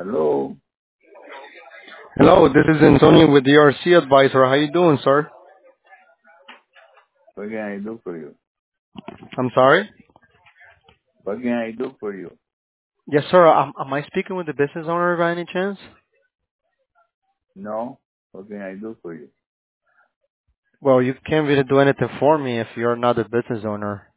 Hello. Hello, this is Antonio with the RC Advisor. How you doing, sir? What can I do for you? I'm sorry? What can I do for you? Yes, sir. Am I speaking with the business owner by any chance? No. What can I do for you? Well, you can't really do anything for me if you're not the business owner.